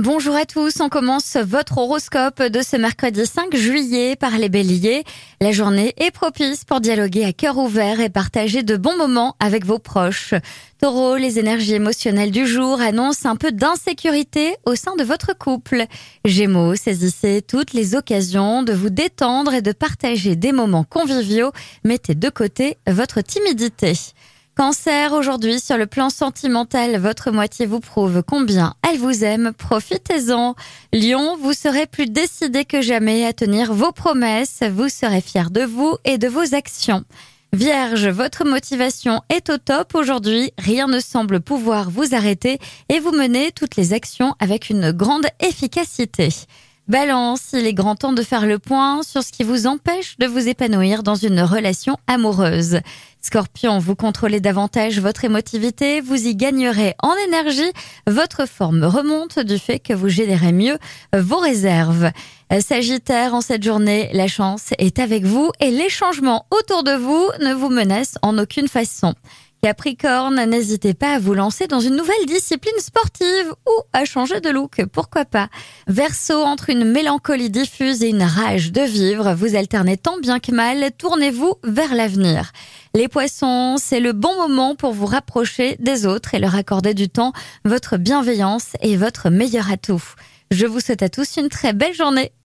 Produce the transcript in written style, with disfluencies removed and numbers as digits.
Bonjour à tous, on commence votre horoscope de ce mercredi 5 juillet par les béliers. La journée est propice pour dialoguer à cœur ouvert et partager de bons moments avec vos proches. Taureau, les énergies émotionnelles du jour annoncent un peu d'insécurité au sein de votre couple. Gémeaux, saisissez toutes les occasions de vous détendre et de partager des moments conviviaux. Mettez de côté votre timidité. Cancer, aujourd'hui, sur le plan sentimental, votre moitié vous prouve combien elle vous aime. Profitez-en. Lion, vous serez plus décidé que jamais à tenir vos promesses. Vous serez fier de vous et de vos actions. Vierge, votre motivation est au top aujourd'hui. Rien ne semble pouvoir vous arrêter et vous menez toutes les actions avec une grande efficacité. Balance, il est grand temps de faire le point sur ce qui vous empêche de vous épanouir dans une relation amoureuse. Scorpion, vous contrôlez davantage votre émotivité, vous y gagnerez en énergie, votre forme remonte du fait que vous gérez mieux vos réserves. Sagittaire, en cette journée, la chance est avec vous et les changements autour de vous ne vous menacent en aucune façon. Capricorne, n'hésitez pas à vous lancer dans une nouvelle discipline sportive ou à changer de look, pourquoi pas. Verseau, entre une mélancolie diffuse et une rage de vivre, vous alternez tant bien que mal, tournez-vous vers l'avenir. Les poissons, c'est le bon moment pour vous rapprocher des autres et leur accorder du temps. Votre bienveillance est votre meilleur atout. Je vous souhaite à tous une très belle journée.